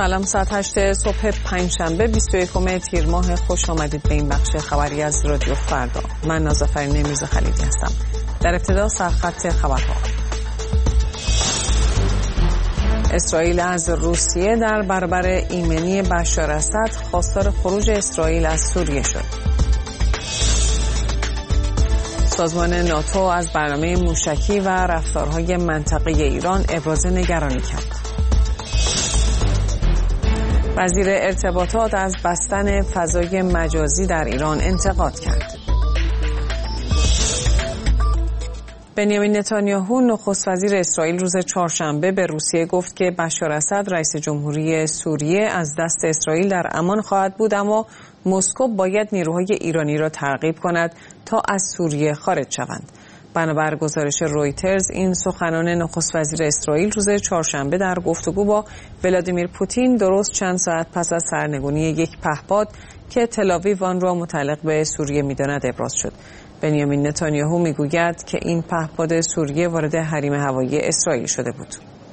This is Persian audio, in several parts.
سلام، ساعت 8 صبح پنجشنبه 21 تیر ماه. خوش آمدید به این بخش خبری از رادیو فردا. من نازافرین میرزا خلیلی هستم. در ابتدا سرخط خبرها. اسرائیل از روسیه در برابر ایمنی بشار اسد خواستار خروج اسرائیل از سوریه شد. سازمان ناتو از برنامه موشکی و رفتارهای منطقه ایران ابراز نگرانی کرد. وزیر ارتباطات از بستن فضای مجازی در ایران انتقاد کرد. بنیامین نتانیاهو نخست وزیر اسرائیل روز چهارشنبه به روسیه گفت که بشار اسد رئیس جمهوری سوریه از دست اسرائیل در امان خواهد بود، اما مسکو باید نیروهای ایرانی را ترغیب کند تا از سوریه خارج شوند. بنابر گزارش رویترز، این سخنان نخست وزیر اسرائیل روز چهارشنبه در گفتگو با ولادیمیر پوتین درست چند ساعت پس از سرنگونی یک پهپاد که تل‌آویو آن را متعلق به سوریه می‌داند ابراز شد. بنیامین نتانیاهو میگوید که این پهپاد سوریه وارد حریم هوایی اسرائیل شده بود.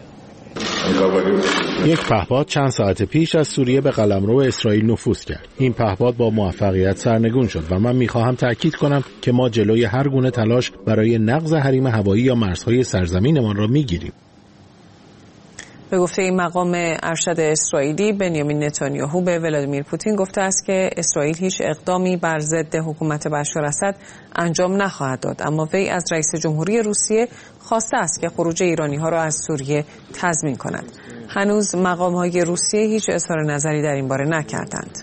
یک پهپاد چند ساعت پیش از سوریه به قلمرو اسرائیل نفوذ کرد. این پهپاد با موفقیت سرنگون شد و من میخواهم تاکید کنم که ما جلوی هر گونه تلاش برای نقض حریم هوایی یا مرزهای سرزمینمان را میگیریم. به گفته این مقام ارشد اسرائیلی، بنیامین نتانیاهو به ولادیمیر پوتین گفته است که اسرائیل هیچ اقدامی بر ضد حکومت بشار اسد انجام نخواهد داد، اما وی از رئیس جمهوری روسیه خواسته است که خروج ایرانی‌ها را از سوریه تضمین کند. هنوز مقام‌های روسیه هیچ اظهار نظری در این باره نکردند.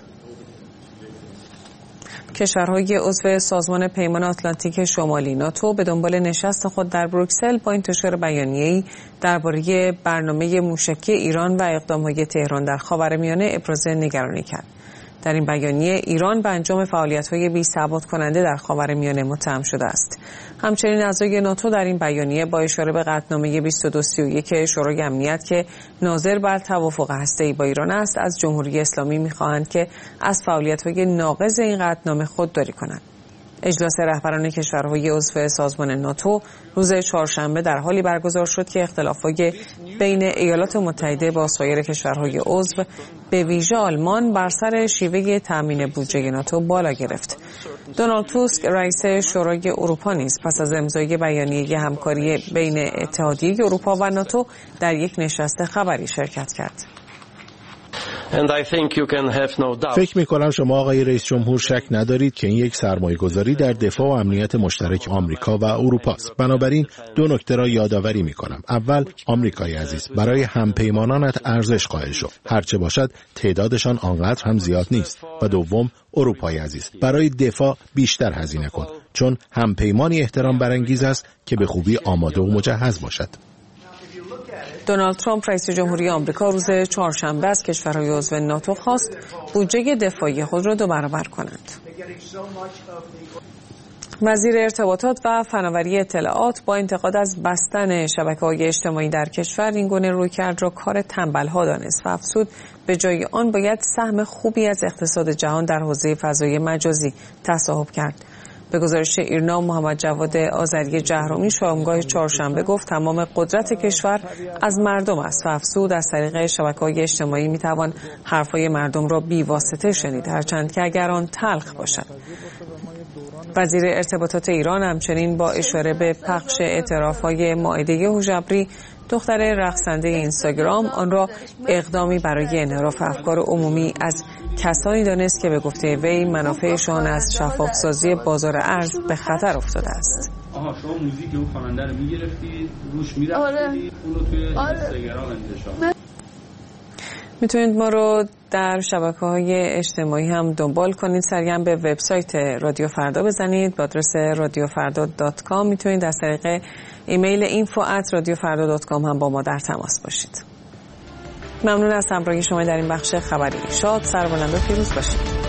کشورهای عضو سازمان پیمان آتلانتیک شمالی ناتو به دنبال نشست خود در بروکسل با انتشار بیانیه‌ای درباره برنامه موشکی ایران و اقدام‌های تهران در خاورمیانه ابراز نگرانی کرد. در این بیانیه ایران به انجام فعالیت‌های بی‌ثبات کننده در خاورمیانه متهم شده است. همچنین اعضای ناتو در این بیانیه با اشاره به قطعنامه 2231 شورای امنیت که ناظر بر توافق هسته‌ای با ایران است، از جمهوری اسلامی می‌خواهند که از فعالیت‌های ناقض این قطعنامه خودداری کند. اجلاس رهبران کشورهای عضو سازمان ناتو روز چهارشنبه در حالی برگزار شد که اختلافات بین ایالات متحده با سایر کشورهای عضو، به ویژه آلمان، بر سر شیوه تامین بودجه ناتو بالا گرفت. دونالد توسک، رئیس شورای اروپا، نیز پس از امضای بیانیه همکاری بین اتحادیه اروپا و ناتو در یک نشست خبری شرکت کرد. فکر می‌کنم شما آقای رئیس جمهور شک ندارید که این یک سرمایه‌گذاری در دفاع و امنیت مشترک آمریکا و اروپا است. بنابراین دو نکته را یادآوری می‌کنم. اول، آمریکای عزیز، برای همپیمانانت ارزش قائل شو، هرچه باشد تعدادشان آنقدر هم زیاد نیست. و دوم، اروپای عزیز، برای دفاع بیشتر هزینه کن، چون همپیمانی احترام برانگیز است که به خوبی آماده و مجهز باشد. دونالد ترامپ رئیس جمهوری آمریکا روز چهارشنبه از کشورهای عضو ناتو خواست بودجه دفاعی خود را 2 برابر کنند. وزیر ارتباطات و فناوری اطلاعات با انتقاد از بستن شبکه‌های اجتماعی در کشور این گونه رویکرد را کار تنبل‌ها دانست و افزود به جای آن باید سهم خوبی از اقتصاد جهان در حوزه فضای مجازی تصاحب کرد. به گزارش ایرنا، محمد جواد آذری جهرومی شامگاه چهارشنبه گفت تمام قدرت کشور از مردم است و افزود از طریق شبکه‌های اجتماعی میتوان حرفهای مردم را بی‌واسطه شنید، هرچند که اگر آن تلخ باشد. وزیر ارتباطات ایران همچنین با اشاره به پخش اعتراف‌های مائده هوشبری، دختر رقصنده اینستاگرام، آن را اقدامی برای انحراف افکار عمومی از کسانی دانست که به گفته وی منافعشان از شفاف‌سازی بازار ارز به خطر افتاده است. شما موزیک اون خواننده رو می‌گرفتید، روش می‌رفتید، اون رو توی اینستاگرام انتشار. میتونید ما رو در شبکه‌های اجتماعی هم دنبال کنید. سریعا به وبسایت رادیو فردا بزنید با آدرس radiofarda.com. میتونید از طریق ایمیل info@radiofarda.com هم با ما در تماس باشید. ممنون از همراهی شما در این بخش خبری. شاد، سربلند و پیروز باشید.